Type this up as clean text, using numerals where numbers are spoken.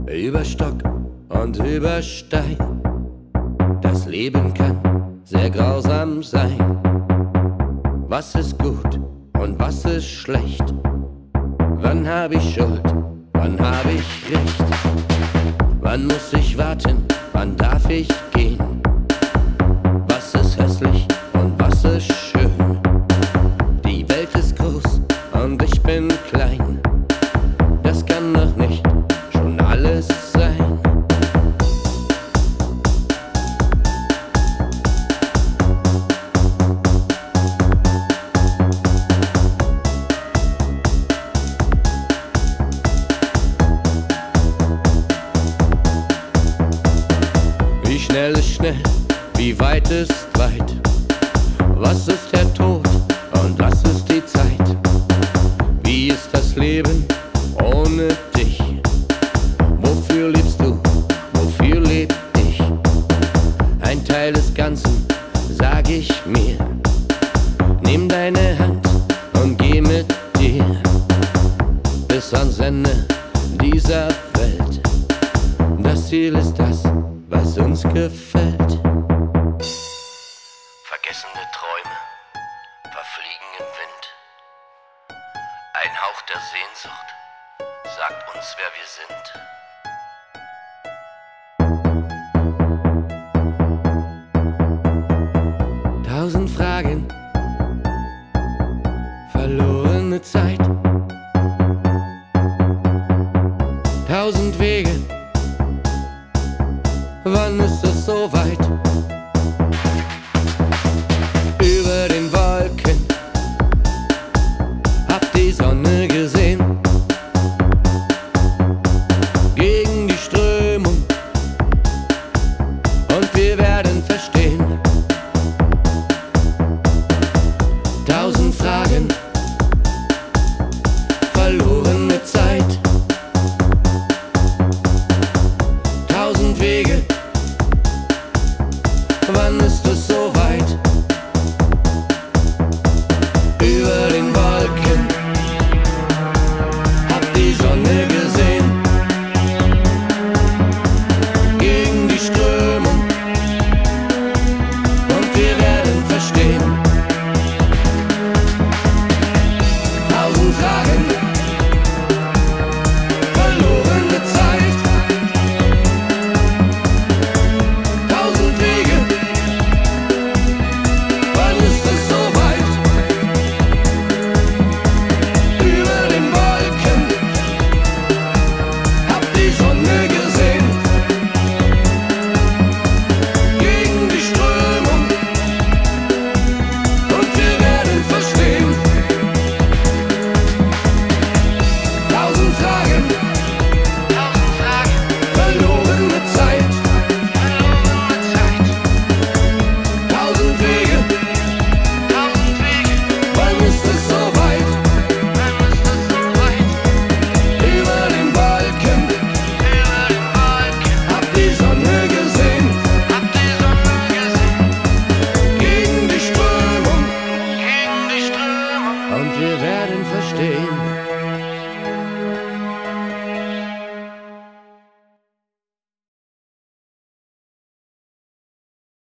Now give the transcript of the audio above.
Über Stock und über Stein. Das Leben kann sehr grausam sein. Was ist gut und was ist schlecht? Wann hab ich Schuld, wann hab ich Recht? Wann muss ich warten, wann darf ich gehen? Was ist hässlich und was ist schön? Die Welt ist groß und ich bin klein. Das kann doch nicht schon alles sein. Wie schnell ist schnell, wie weit ist weit? Was ist der Tod und was ist die Zeit? Wie ist das Leben ohne dich? Wofür lebst du, wofür leb ich? Ein Teil des Ganzen, sag ich mir. Nimm deine Hand und geh mit dir bis ans Ende dieser Welt. Das Ziel ist das, was uns gefällt. Vergessene Träume verfliegen im Wind. Ein Hauch der Sehnsucht sagt uns, wer wir sind. Tausend Fragen, verlorene Zeit. Tausend Wege, wann ist